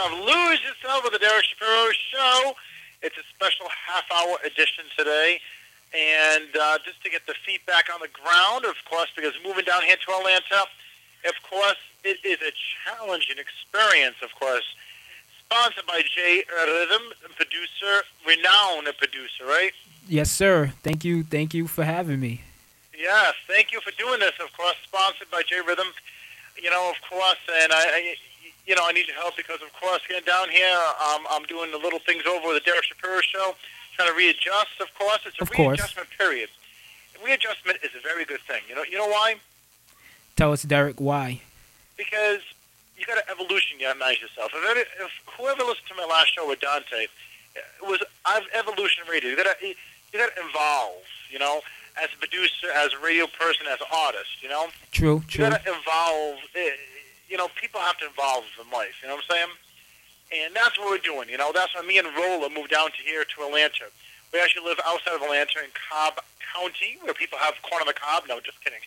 of Lose Yourself with the Derek Shapiro Show. It's a special half-hour edition today. And just to get the feet back on the ground, of course, because moving down here to Atlanta, of course, it is a challenging experience, of course. Sponsored by J Rhythm, renowned producer, right? Yes, sir. Thank you for having me. Yes, thank you for doing this, of course, sponsored by J Rhythm. You know, of course, and I need your help because, of course, getting down here, I'm doing the little things over with the Derek Shapiro Show, trying to readjust, of course. It's a readjustment period. Readjustment is a very good thing. You know why? Tell us, Derek, why? Because you got to evolutionize yourself. If whoever listened to my last show with Dante, I've evolution radio. You got to evolve, you know, as a producer, as a radio person, as an artist, you know? True. You got to evolve. You know, people have to evolve in life, you know what I'm saying? And that's what we're doing, you know? That's why me and Rolla moved down to here to Atlanta. We actually live outside of Atlanta in Cobb County, where people have corn on the cob. No, just kidding.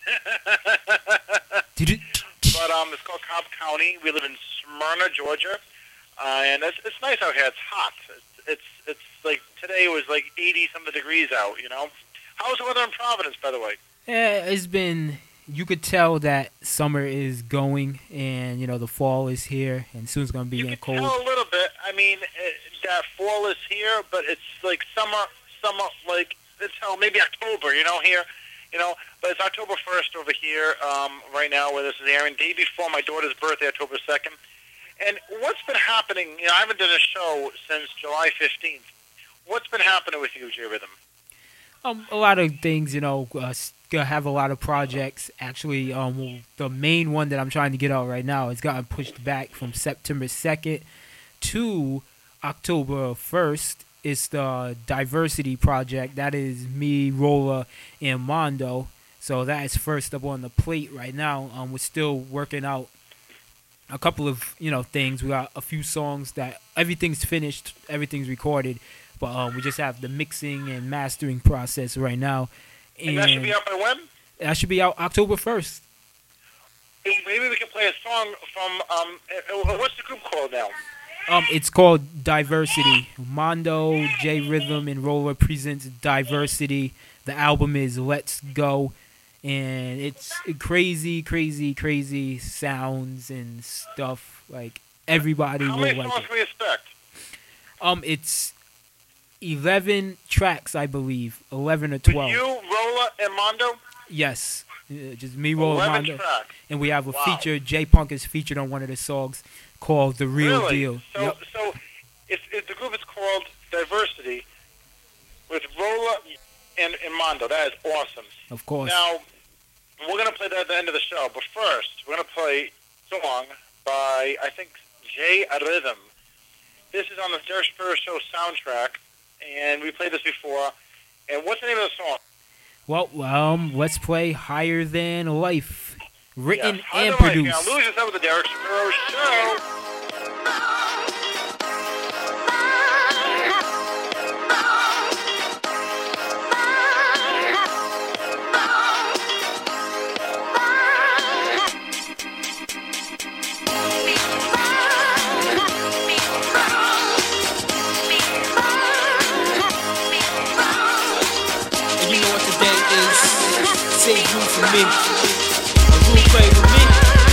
But it's called Cobb County. We live in Smyrna, Georgia. And it's nice out here. It's hot. It's like today was like 80-something degrees out, you know? How's the weather in Providence, by the way? Yeah, it's been... You could tell that summer is going, and, you know, the fall is here, and soon it's going to be cold. You can tell a little bit. I mean, that fall is here, but it's like summer, like, it's maybe October, you know, here. You know, but it's October 1st over here right now where this is airing. Day before my daughter's birthday, October 2nd. And what's been happening, you know, I haven't done a show since July 15th. What's been happening with you, J Rhythm? A lot of things, you know, have a lot of projects. Actually, the main one that I'm trying to get out right now has gotten pushed back from September 2nd to October 1st. It's the Diversity Project. That is me, Rolla, and Mondo. So that is first up on the plate right now. We're still working out a couple of, you know, things. We got a few songs that everything's finished, everything's recorded. But we just have the mixing and mastering process right now. And that should be out by when? That should be out October 1st. Maybe we can play a song from, what's the group called now? It's called Diversity. Mondo, J Rhythm, and Rolla presents Diversity. The album is Let's Go. And it's crazy, crazy, crazy sounds and stuff. Like, everybody will like it. How many songs can we expect? It's 11 tracks, I believe. 11 or 12. With you, Rolla, and Mondo? Yes. Just me, Rolla, and Mondo. Tracks. And we have a feature. J Punk is featured on one of the songs called The Real Deal. So, so if the group is called Diversity with Rolla and Mondo. That is awesome. Of course. Now, we're going to play that at the end of the show. But first, we're going to play a song by, I think, J Rhythm. This is on the Derek Shapiro Show soundtrack. And we played this before. And what's the name of the song? Well, let's play Higher Than Life. Written and produced. Life. Now, lose yourself with the Derek Shapiro Show. Save room for me. A room play with me.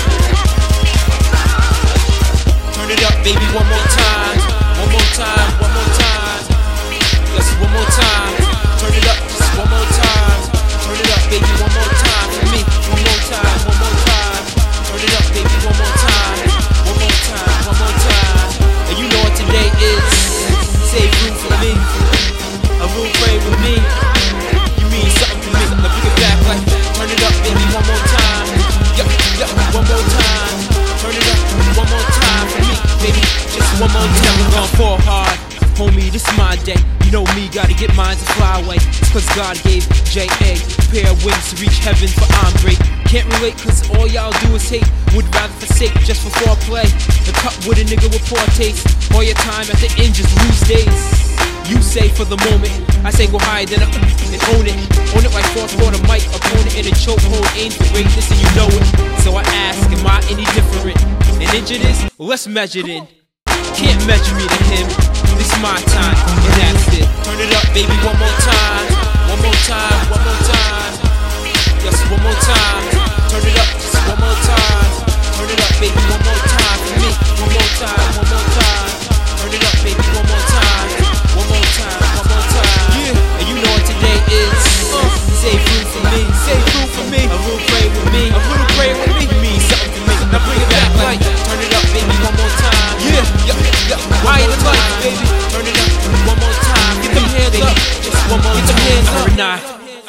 Turn it up, baby, one more time. One more time, one more time. Yes, one more time. Turn it up, just one more time. Turn it up, baby, one more time for me. One more time, one more time. Turn it up, baby, one more time. One more time, one more time. And you know what today is. Save room for me. A room play with me. You mean something to me. Now bring it back like turn it up, baby, one more time. Yeah, one more time. Turn it up, one more time for me, baby. Just one more time. I'm gonna fall hard, homie. This is my day. You know me, gotta get mine to fly away. It's cause God gave J.A. a pair of wings to reach heaven for Andre. Can't relate cause all y'all do is hate. Would rather forsake just for foreplay. The cup with a nigga with poor taste. All your time at the end, just lose days. You say for the moment, I say go higher than and own it. Own it like fourth quarter mic, opponent in a chokehold, aim for greatness and you know it. So I ask, am I any different? And injured is, well, let's measure it in. can't measure me to him. This is my time, and that's it. Turn it up, baby, one more time. One more time, one more time. Yes, one more time. Turn it up, just one more time. Turn it up, baby, one more time for me. One more time, one more time. Turn it up, baby, one more time. One more time, one more time. Yeah, and you know what today is. Save room for me, save room for me. A little pray with me, a little pray with me. You mean something to me. Now bring it back like, turn it up, baby, one more time. Yeah, yeah, yeah. I ain't the light, baby. Turn it up one more time. Get them hands up, just one more time. Get them hands up. Or not.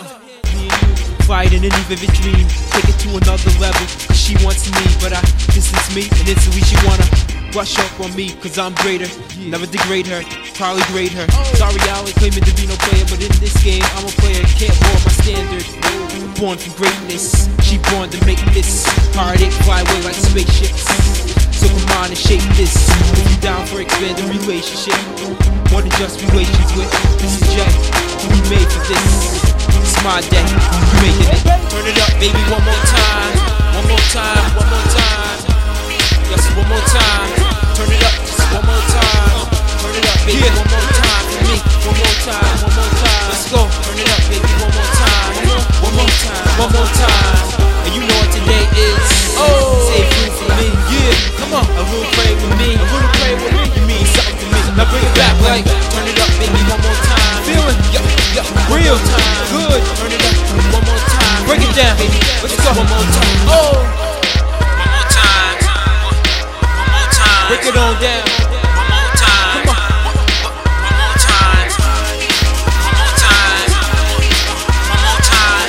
Fight in an even dream, take it to another level. Cause she wants me, but I distance me, and instantly she wanna rush up on me, cause I'm greater. Never degrade her, probably grade her. Sorry, I was claiming to be no player, but in this game, I'm a player, can't lower my standard. Born for greatness, she born to make this. Heartache fly away like spaceships. So come on and shake this. If you down for expanding relationship, more than just relations with. This is Jay, we made for this. It's my day, you making it. Turn it up, baby, one more time. One more time, one more time. Yes, one more time. Turn it up, just one more time. Turn it up, baby, one more time for me. One more time, one more time. Let's go. Turn it up, baby, one more time. One more time, one more time. And you know what today is. Save room for me. Yeah, come on. A little pray with me. A little pray with me. You mean something to me. Now bring it back like, turn it up, baby, one more time. Feeling, real time, good. Turn it up one more time. Break it down, baby. Let's go. One more time. One more time. One more time. Break it on down. One more time. Come on. One more time. One more time. One more time.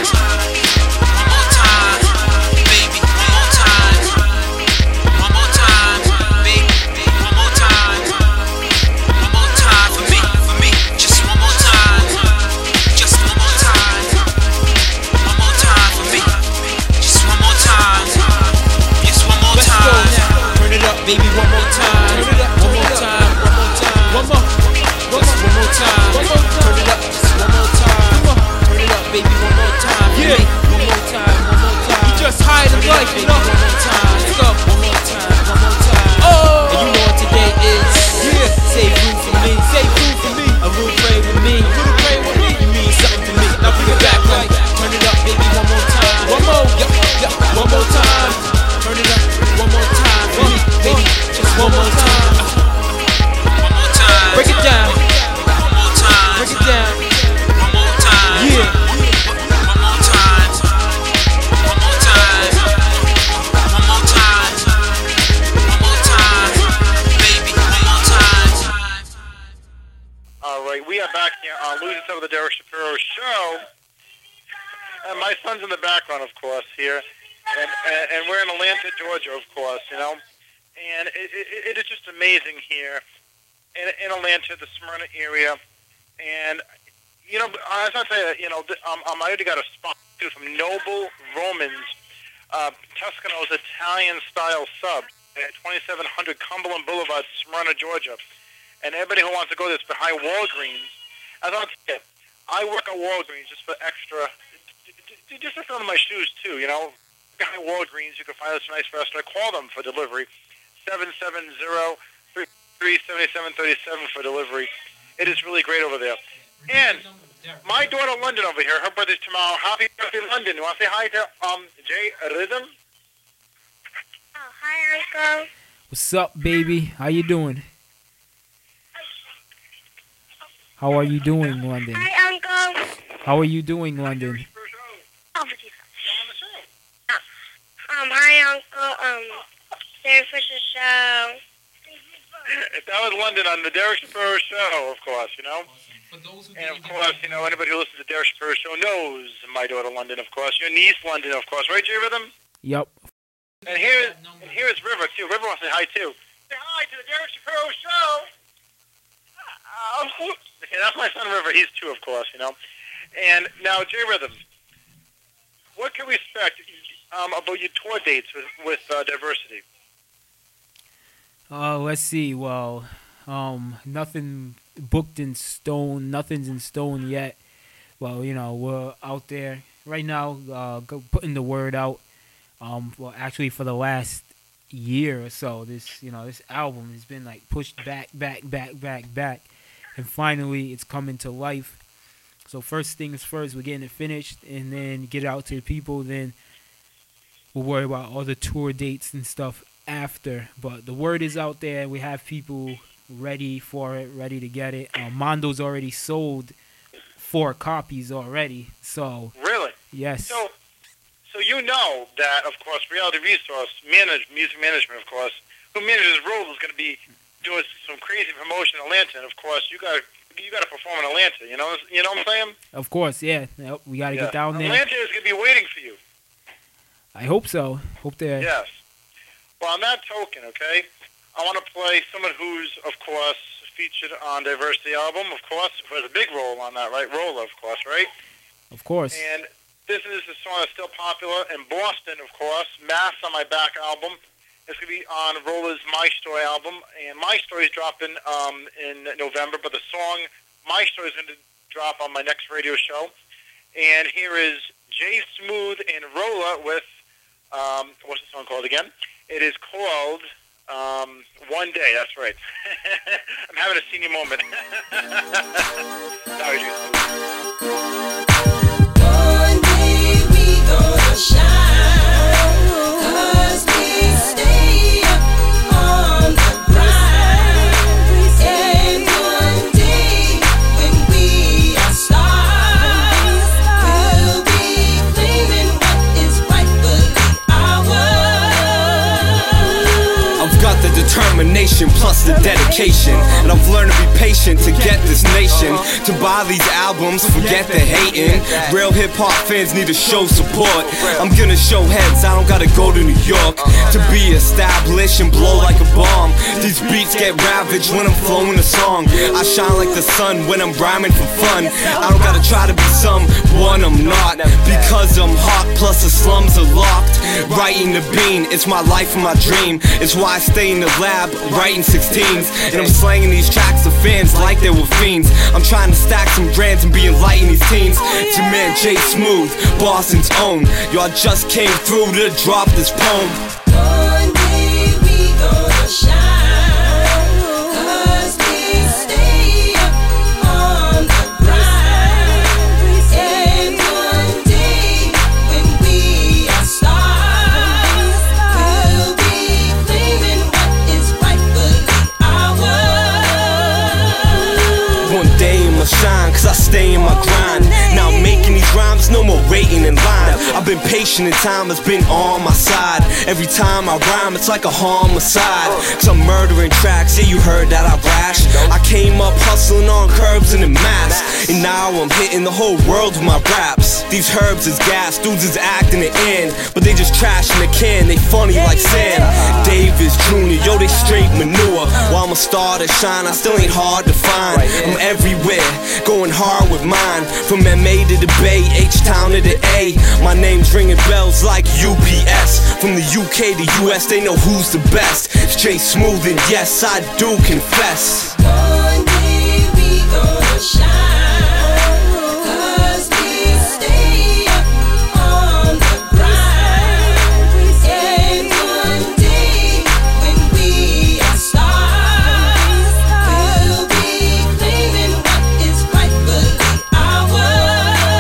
One more time. Baby, one more time. One more time. Baby, one more time. One more time for me, just one more time. Just one more time. One more time for me. Just one more time. Yes, one more time. Turn it up, baby, one more time. Turn it up, one more time, one more time. One more. Just one more time. Turn it up, just one more time. Turn it up, baby, one more time. Yeah, one more time, one more time. You just high in life, you know. One more time. Let's go. One more time, one more time. And you know what today is. Yeah, save room for me, save room for me. A little pray with me, a little pray with me. You mean something to me. Now bring it back like, turn it up, baby, one more time. One more, one more time. Turn it up, one more time. Baby, just one more time. One more time. Break it down. One more time. Break it down. One more time. Yeah. One more time. One more time. One more time. One more time. Baby, one more time. All right, we are back here on Losing Some of the Derek Shapiro Show. And my son's in the background, of course, here. And we're in Atlanta, Georgia, of course, you know. And it is just amazing here in Atlanta, the Smyrna area. And, you know, I was going to say, you know, I already got a spot, too, from Noble Romans, Tuscano's Italian-style sub at 2700 Cumberland Boulevard, Smyrna, Georgia. And everybody who wants to go, that's behind Walgreens. As I'll tell you, I work at Walgreens just for extra, just to fill in my shoes, too, you know. Behind Walgreens, you can find this nice restaurant. Call them for delivery, 770-377-37 for delivery. It is really great over there. And my daughter London over here, her birthday's tomorrow. Happy birthday, London. You want to say hi to Jay Rhythm? Oh, hi, Uncle. What's up, baby? How you doing? How are you doing, London? Hi, Uncle. How are you doing, London? Oh, hi, Uncle. Derek Fisher Show. That was London on the Derek Shapiro Show, of course, you know. And, of course, you know, anybody who listens to the Derek Shapiro Show knows my daughter London, of course. Your niece London, of course. Right, J Rhythm? Yep. And here is River, too. River wants to say hi, too. Say hi to the Derek Shapiro Show. Okay, that's my son, River. He's 2, of course, you know. And now, J Rhythm, what can we expect about your tour dates with Diversity? Let's see. Well, nothing booked in stone. Nothing's in stone yet. Well, you know, we're out there right now, putting the word out. Well, actually, for the last year or so. This album has been like pushed back, and finally it's coming to life. So first things first, we're getting it finished, and then get it out to the people. Then we'll worry about all the tour dates and stuff after. But the word is out there. We have people ready for it, ready to get it. Mondo's already sold 4 copies already. So Really? yes. So you know that, of course, Reality Resource, music management, of course, who manages Roll is going to be doing some crazy promotion in Atlanta, and of course, you got to perform in Atlanta. You know what I'm saying? Of course, yeah. Yep, we got to get down there. Atlanta is going to be waiting for you. I hope so. Hope they're... Yes. Well, on that token, okay, I want to play someone who's, of course, featured on Diversity album, of course, who has a big role on that, right? Rolla, of course, right? Of course. And this is a song that's still popular in Boston, of course. Mass on My Back album. It's going to be on Rolla's My Story album. And My Story is dropping in November, but the song My Story is going to drop on my next radio show. And here is Jay Smooth and Rolla with, what's the song called again? It is called One Day, that's right. I'm having a senior moment. Sorry, Jay Smooth. Shine, 'cause we stay up on the grind, and one day when we are stars, we'll be claiming what is rightfully ours. I've got the determination plus the dedication, and I've learned to be patient to get this nation to buy these albums, forget the hating. Real hip-hop fans need to show support. I'm gonna show heads, I don't gotta go to New York to be established and blow like a bomb. These beats get ravaged when I'm flowing a song. I shine like the sun when I'm rhyming for fun. I don't gotta try to be someone I'm not, because I'm hot plus the slums are locked. Writing the bean, it's my life and my dream. It's why I stay in the lab writing 16s, and I'm slanging these tracks to fans like they were fiends. I'm trying to stack some grands and be enlightening these teens. It's your man Jay Smooth, Boston's own. Yo, I just came through to drop this poem. One day we gonna shine, 'cause we stay up on the grind, and one day when we are stars, we'll be claiming what is rightfully ours. One day I'ma shine, 'cause I stay in my grind. Now I'm making these rhymes, no more waiting in line. I've been patient and time has been on my side. Every time I rhyme, it's like a homicide, 'cause I'm murdering tracks, yeah, you heard that I rash. I came up hustling on curbs and in mass, and now I'm hitting the whole world with my raps. These herbs is gas, dudes is acting it in, but they just trash in the can, they funny like sand. Davis Jr., yo, they straight manure. While I'm a star to shine, I still ain't hard to find. I'm everywhere, going hard with mine. From MA to the Bay, H-Town to the A. My name's ringing bells like UPS. From the UK to US, they know who's the best. It's Jay Smooth, and yes, I do confess. One day we gonna shine, 'cause we stay up on the grind, and one day when we are stars, we'll be claiming what is rightfully ours.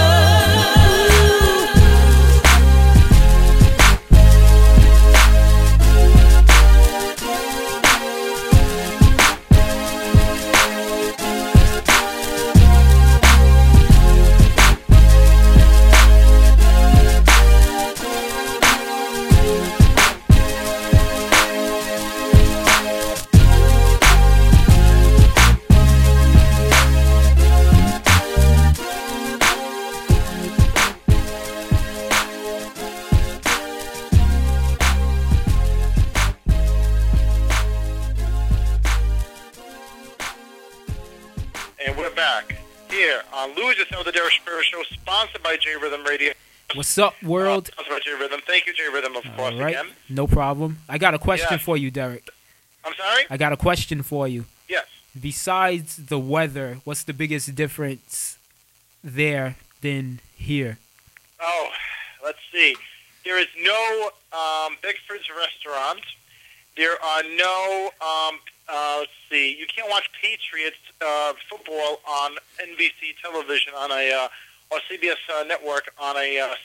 And we're back here on Lose Yourself, the Derek Shapiro Show, sponsored by J Rhythm Radio. What's up, world? Sponsored by J Rhythm. Thank you, J Rhythm, of course, All right, again. no problem. I got a question Yes. for you, Derek. I'm sorry? I got a question for you. Yes. Besides the weather, what's the biggest difference there than here? Oh, let's see. There is no Bigfoot's restaurant, There are no, let's see, you can't watch Patriots football on NBC television on or CBS network on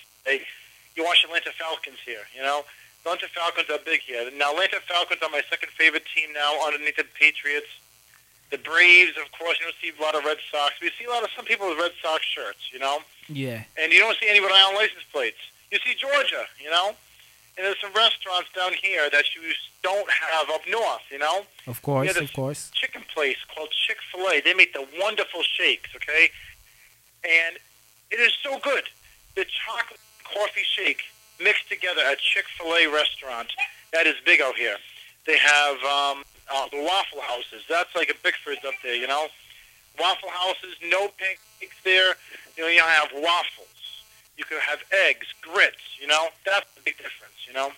you watch Atlanta Falcons here, you know? Atlanta Falcons are big here. Now, Atlanta Falcons are my second favorite team now underneath the Patriots. The Braves, of course, you don't see a lot of Red Sox. We see some people with Red Sox shirts, you know? Yeah. And you don't see any Rhode Island license plates. You see Georgia, you know? And there's some restaurants down here that you don't have up north, you know? Of course, Yeah, of course. Chicken place called Chick-fil-A. They make the wonderful shakes, okay? And it is so good. The chocolate coffee shake mixed together at Chick-fil-A restaurant. That is big out here. They have the Waffle Houses. That's like a Bickford's up there, you know? Waffle Houses, no pancakes there. You know, you have waffles. You could have eggs, grits, you know? That's the big difference, you know?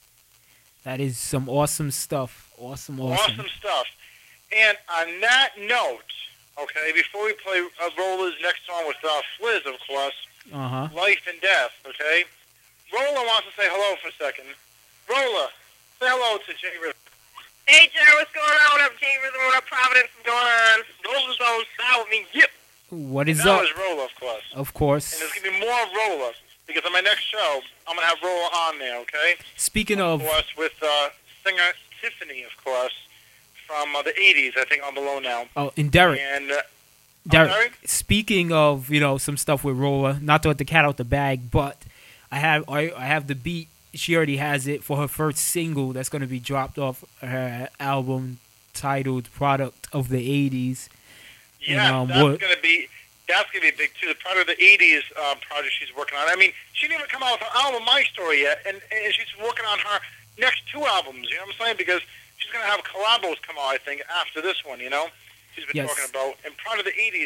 That is some awesome stuff. Awesome. Awesome stuff. And on that note, okay, before we play Rolla's next song with Fliz, of course, Life and Death, okay? Rolla wants to say hello for a second. Rolla, say hello to Jay Rhythm. Hey, Jerry, what's going on? What up, King Rhythm? What up, Providence? What's going on? Rolla's on style with me. Yep. What is That up? was Rolla, of course. Of course. And there's going to be more Rolla, because on my next show, I'm going to have Rolla on there, okay? Speaking of, course, with singer Tiffany, of course, from the 80s, I think, on Below Now. oh, and Derek. And, Derek, sorry? speaking of, you know, some stuff with Rolla, not to let the cat out the bag, but I have the beat. She already has it for her first single that's going to be dropped off her album titled "Product of the '80s." Yeah, And, that's going to be big too. The part of the '80s project she's working on. I mean, she didn't even come out with her album My Story yet, and she's working on her next two albums. You know what I'm saying? Because she's going to have collabos come out, I think, after this one. You know, she's been talking about. And part of the '80s.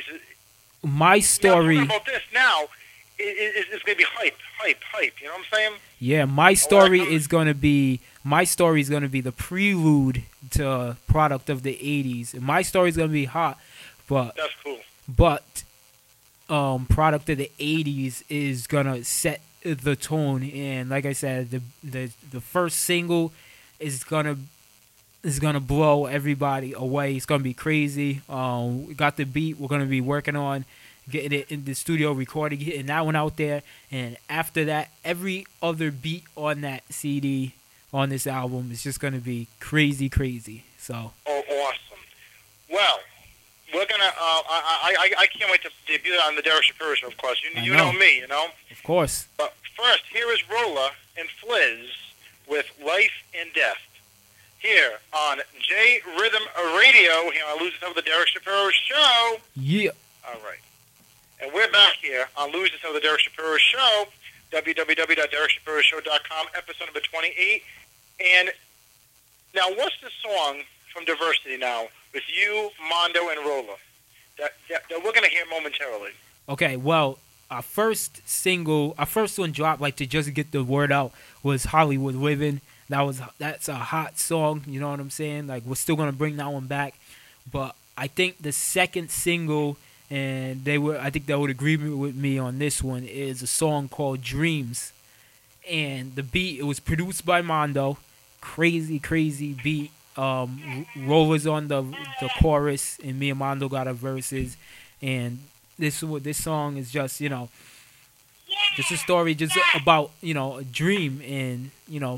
My Story. Talking about this now is going to be hype. You know what I'm saying? Yeah, My Story is going to be the prelude to Product of the '80s. And My Story is going to be hot, but that's cool. But Product of the '80s is gonna set the tone, and like I said, the first single is gonna blow everybody away. It's gonna be crazy. We got the beat. We're gonna be working on getting it in the studio, recording, getting that one out there, and after that, every other beat on that CD, on this album, is just gonna be crazy. So. Oh, awesome! Well, we're gonna. I can't wait to debut that on the Derek Shapiro Show. Of course, you know me, you know. Of course. But first, here is Rolla and Fliz with "Life and Death" here on J Rhythm Radio. Here on Losing Some of the Derek Shapiro Show. Yeah. All right, and we're back here on Losing Some of the Derek Shapiro Show. www.DerekShapiroShow.com, episode number 28. And now, what's the song from Diversity now with you, Mondo, and Rolla that we're going to hear momentarily? Okay, well, our first one dropped, like, to just get the word out, was Hollywood Living. That's a hot song, you know what I'm saying? Like, we're still going to bring that one back. But I think the second single, and I think they would agree with me on this one, is a song called Dreams. And the beat, it was produced by Mondo. Crazy beat. Rolla's on the chorus, and me and Mondo got our verses. And this song is just, you know, just a story just about, you know, a dream, and, you know,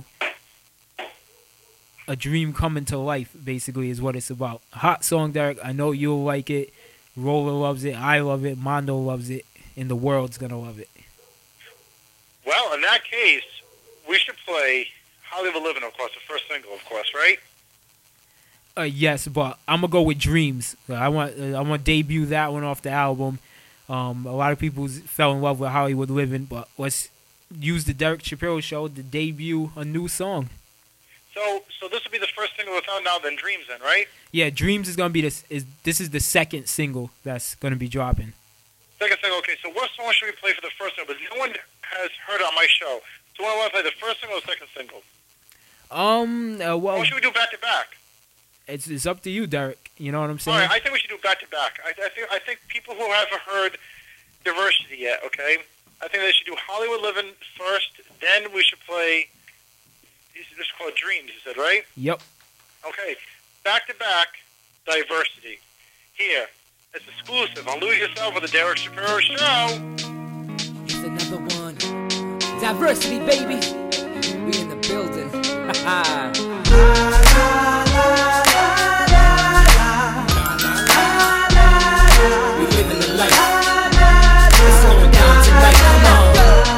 a dream coming to life, basically, is what it's about. Hot song, Derek. I know you'll like it. Rolla loves it. I love it. Mondo loves it. And the world's going to love it. Well, in that case, we should play Hollywood Living, of course, the first single, of course, right? Yes, but I'm gonna go with Dreams. I want to debut that one off the album. A lot of people fell in love with Hollywood Living, but let's use the Derek Shapiro Show to debut a new song. So this will be the first single that's out now, then Dreams, then, right? Yeah, Dreams is gonna be this is the second single that's gonna be dropping. Second single, okay. So what song should we play for the first single? Because no one has heard it on my show. So I want to play the first single or the second single. Well, or should we do back to back? It's up to you, Derek. You know what I'm saying? All right, I think we should do back to back. I think people who haven't heard Diversity yet, okay, I think they should do Hollywood Living first. Then we should play. This is called Dreams. You said, right? Yep. Okay, back-to-back diversity. Here, it's exclusive on Lose Yourself with the Derek Shapiro Show. It's another one. Diversity, baby. We in the building. We living the life. It's going down tonight. Come on.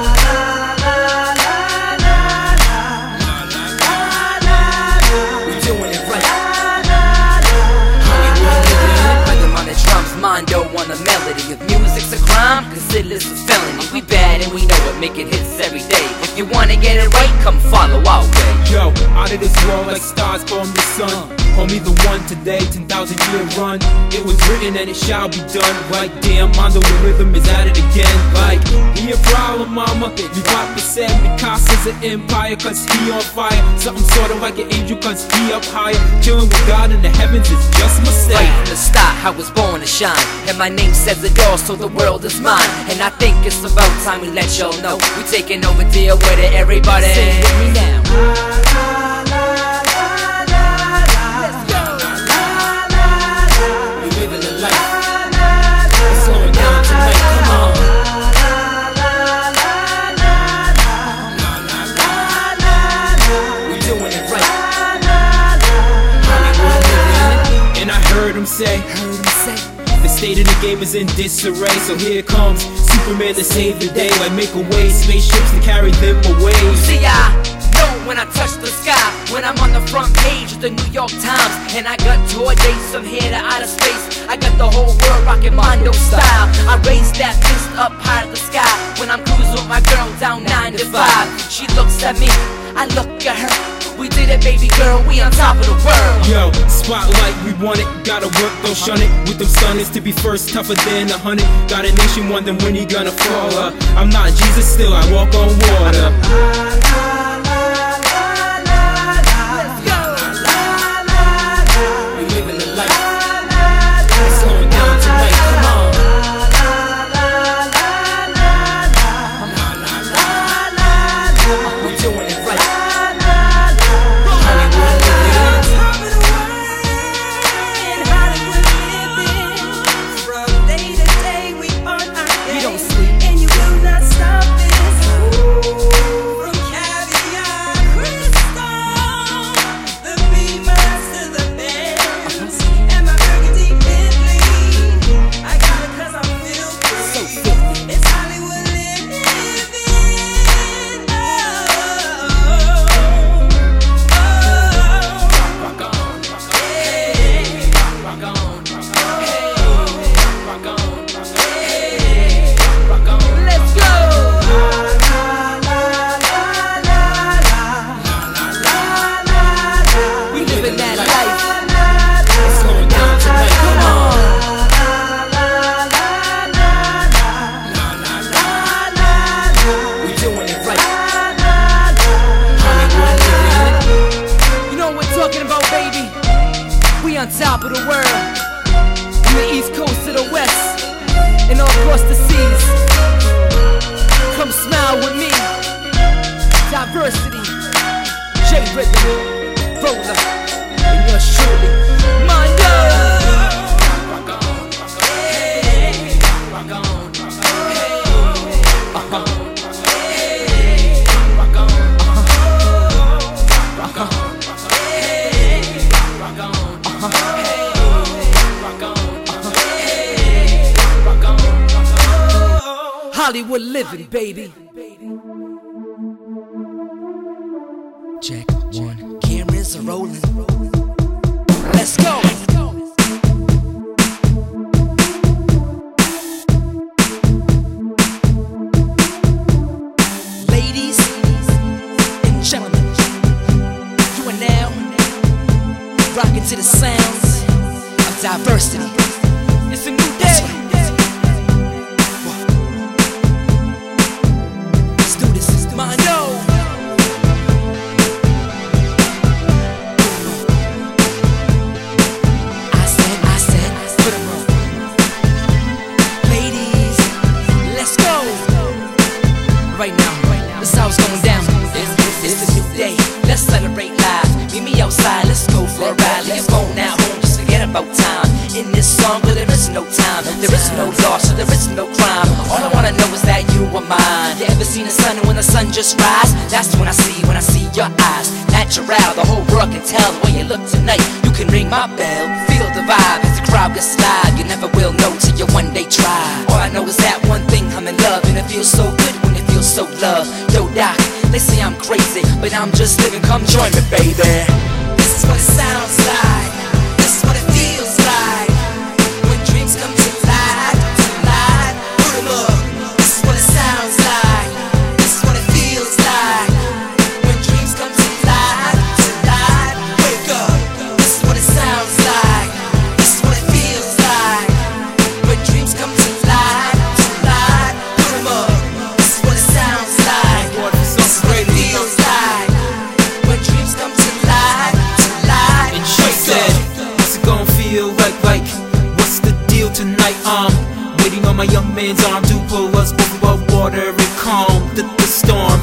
We doing it right. Hollywood living. Rhythm on the drums, Mondo on the melody. If music's a crime, consider this a felony. We bad and we know it, making hits every day. If you wanna get it right, come follow our way. Yo, out of this world like stars from the sun. Homie the one today, 10,000 year run. It was written and it shall be done. Right damn, Mondo with rhythm is at it again. Like, he a problem, mama. You Papa said Picasso's an empire, cause he on fire. Something sorta like an angel, cause he up higher. Chilling with God in the heavens is just my style. Right from the start, I was born to shine. And my name says it all, so the world is mine. And I think it's about time we let y'all know we taking over, deal with it, everybody. Sing with me now. We living the life. It's going down tonight, come on. We doing it right. Hollywood living. And I heard him say, the state of the game is in disarray. So here comes Superman to save the day. Like make a way, spaceships to carry them away. See, I know when I touch the sky, when I'm on the front page of the New York Times, and I got tour dates from here to outer space. I got the whole world rocking Mondo style. I raise that fist up high to the sky when I'm cruising with my girl down 9 to 5. She looks at me, I look at her. We did it, baby girl, we on top of the world. Yo, spotlight, we want it. Gotta work, don't shun it. With them stunners to be first, tougher than 100. Got a nation wondering when he gonna fall. I'm not Jesus, still I walk on water. We living the life. It's going down tonight, come on. We doing it right. On top of the world, from the east coast to the west, and all across the seas. Come smile with me. Diversity, J-Rhythm, Roller, and yours truly, Mondo. Rock on, hey, rock on, hey, rock on, hey, rock on, rock on, hey, rock on. Hollywood living, baby. Check 1. Cameras are rolling. Let's go. Ladies and gentlemen, you are now rocking to the sounds of diversity. It's a new day. Let's do this. Mondo. I said, put 'em on. Ladies, let's go. Right now, this is how it's going down. It's a new day. Let's celebrate live. Meet me outside. Let's go for a ride. no time, there is no loss, so there is no crime. All I wanna know is that you are mine. You ever seen the sun when the sun just rise? That's when I see your eyes. Natural, the whole world can tell the way you look tonight. You can ring my bell, feel the vibe as the crowd gets live. You never will know till you one day try. All I know is that one thing, I'm in love, and it feels so good when it feels so loved. Yo, Doc, they say I'm crazy, but I'm just living. Come join me, baby. This is what it sounds like. This is what it feels like when dreams come to life. Tonight, put 'em up. This is what it sounds like. This is what it feels like when dreams come to life. Tonight, wake up. This is what it sounds like. This is what it feels like when dreams come to life. Tonight, put 'em up. This is what it sounds like. This is what it feels like when dreams come to life. Tonight, And she said, what's it gonna feel like? What's the deal tonight? Waiting on my young man's arm to pull us both above water and calm the storm.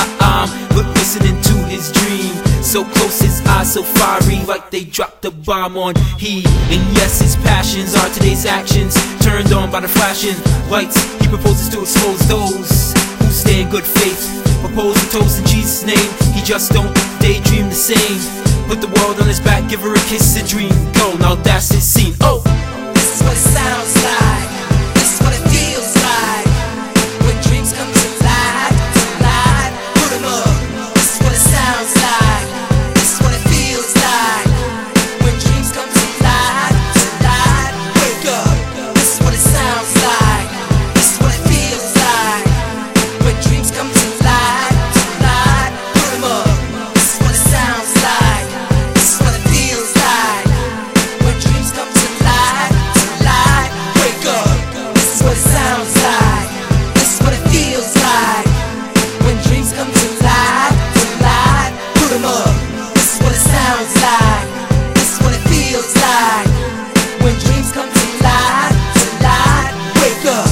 But listening to his dream, so close, his eyes so fiery, like they dropped a bomb on he. And yes, his passions are today's actions, turned on by the flashing lights. He proposes to expose those who stay in good faith. Propose a toast in Jesus' name. He just don't daydream the same. Put the world on his back, give her a kiss, a dream. Go, now that's his scene. Oh, this is what it sounds like. This is what it feels like when dreams come to life. Tonight, put 'em up. This is what it sounds like. This is what it feels like when dreams come to life. Tonight, wake up. This is what it sounds like. This is what it feels like when dreams come to life. Tonight, put 'em up. This is what it sounds like. This is what it feels like when dreams come to life. Tonight, wake up. This is what it sounds like. This is what it feels like when dreams come to life. Tonight, put 'em up. This is what it sounds like. This is what it feels like when dreams come to life. Tonight, wake up.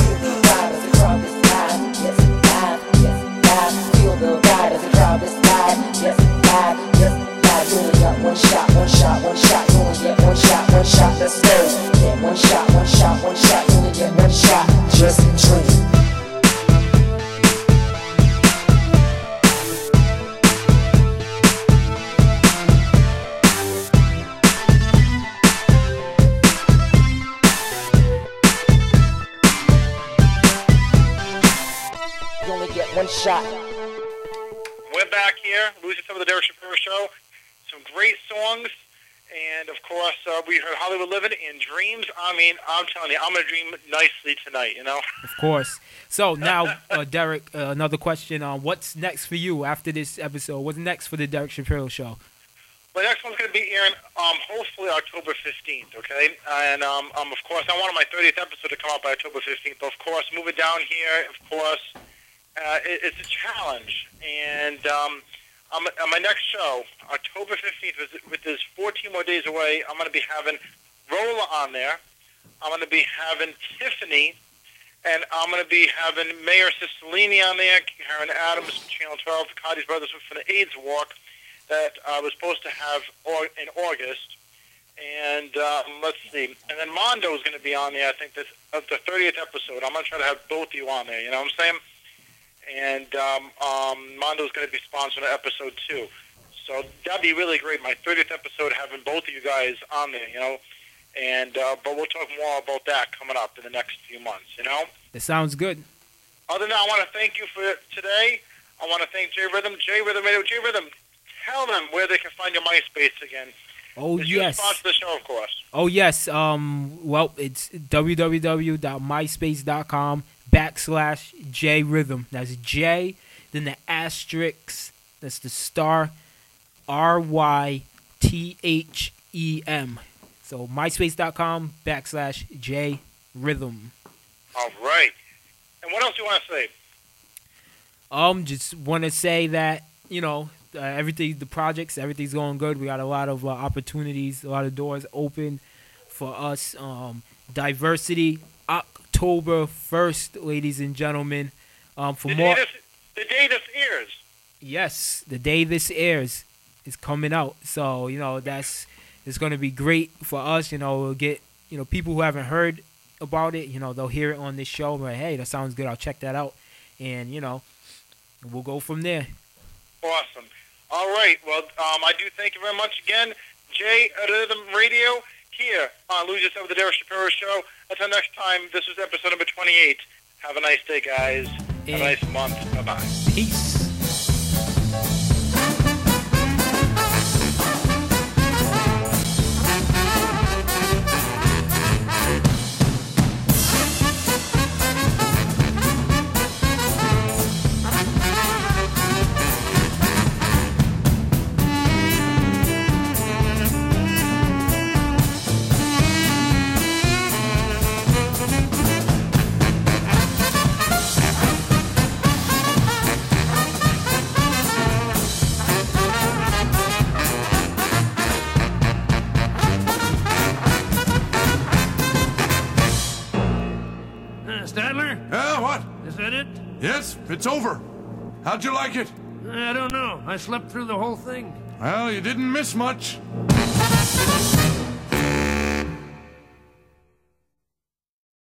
Feel the vibe as the crowd is live. Yes, live. Yes, live. You only got one shot, one shot, one shot. You only get one shot, one shot. Let's go. Get one shot, one shot, one shot. You only get one shot. Just dream. You only get one shot. We're back here, losing some of the Derek Shapiro Show. Some great songs, and of course, we heard Hollywood Living and Dreams. I mean, I'm telling you, I'm going to dream nicely tonight, you know? Of course. So now, Derek, another question. What's next for you after this episode? What's next for the Derek Shapiro Show? The next one's going to be airing hopefully October 15th, okay? And, of course, I wanted my 30th episode to come out by October 15th. But, of course, moving down here, of course, it's a challenge. And on my next show, October 15th, with this 14 more days away, I'm going to be having Rolla on there. I'm going to be having Tiffany. And I'm going to be having Mayor Cicilline on there, Karen Adams from Channel 12, the Cotty's Brothers for the AIDS Walk that I was supposed to have in August. And let's see. And then Mondo is going to be on there, I think, this of the 30th episode. I'm going to try to have both of you on there, you know what I'm saying? And Mondo is going to be sponsoring episode 2. So that'd be really great, my 30th episode, having both of you guys on there, you know? And but we'll talk more about that coming up in the next few months, you know? That sounds good. Other than that, I want to thank you for today. I want to thank J Rhythm, Radio. J Rhythm, tell them where they can find your MySpace again. Oh, You yes. sponsor the show, of course. Oh, yes. Well, it's www.myspace.com/JRhythm. That's J, then the asterisk, that's the star, RYTHEM. So myspace.com/JRhythm. All right. And what else do you want to say? Just want to say that, you know, everything, the projects, everything's going good. We got a lot of opportunities, a lot of doors open for us. Diversity, October 1st, ladies and gentlemen. For The more, day this airs. yes, the day this airs is coming out. So, you know, it's going to be great for us. You know, we'll get, you know, people who haven't heard about it, they'll hear it on this show. Like, hey, that sounds good. I'll check that out, and we'll go from there. Awesome. All right. Well, I do thank you very much again, J Rhythm Radio here on Lose Yourself with the Derek Shapiro Show. Until next time, this was episode number 28. Have a nice day, guys. Have a nice month. Bye-bye. Peace. Stadler? Yeah, what? Is that it? Yes, it's over. How'd you like it? I don't know. I slept through the whole thing. Well, you didn't miss much.